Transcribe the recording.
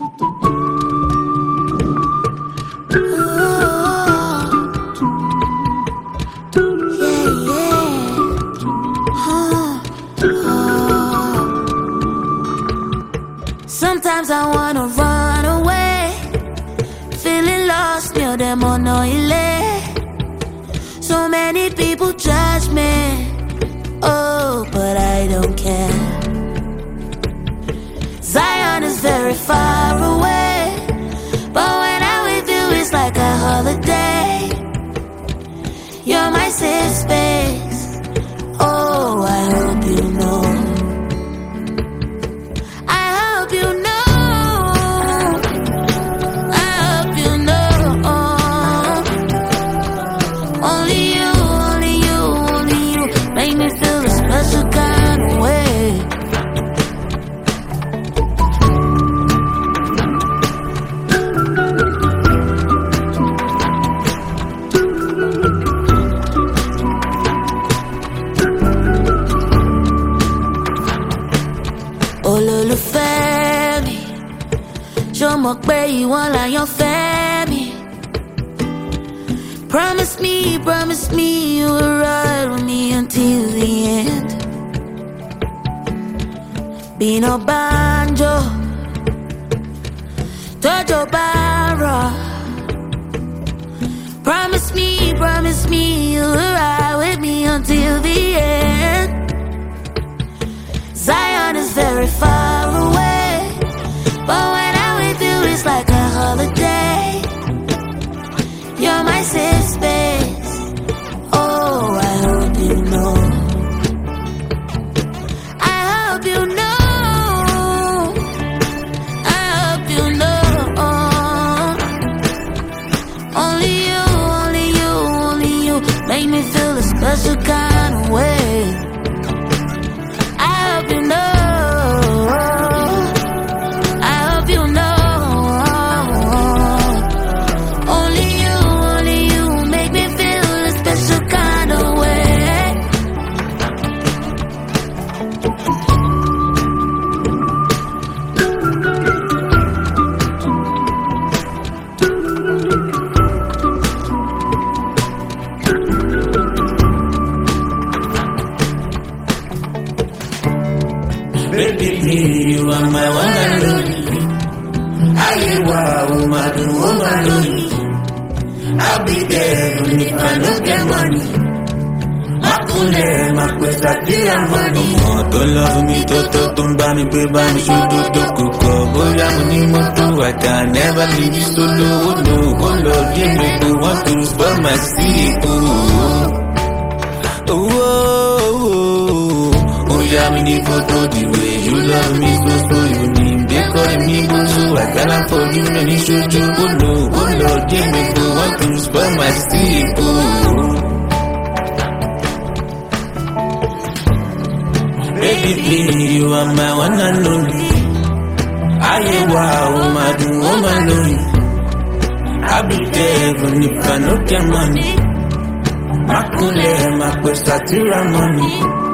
Sometimes I wanna run away, feeling lost near them on oily. So many people judge me, oh, but I don't care. Zion is very far away, but when I'm with you it's like a holiday. You're my safe space, oh, I hope you know. Olólùfẹ́ mi, ṣó mọ̀ pé ìwọ láyànfẹ́ mi. Promise me you will ride with me until the end. Bino banjo, Tojo barra. Promise me you will ride with me until the end. Zion is very far away, but when I'm with you it's like a holiday. You're my safe space, oh, I hope you know. I hope you know. I hope you know. Only you make me feel a special kind of way. I hope you know. I hope you know. Only you make me feel a special kind of way. Baby, you are my one and only. I'll be there even if I don't get money. Makule, makwesa, tira money. Don't love me, don't buy me, buy me, should do coco. Boya money, moto, I can never leave you solo. No, oh Lord, you make me want to spoil my sleep. Yeah, me need photo the way you love me, so you need. They call me Bozo, I cannot forgive any should you go no. Oh Lord, give me go want to spoil my sleep. Baby, please, you are my one and only. I'll be there even if I don't get money. Makule, makwesa, tira money.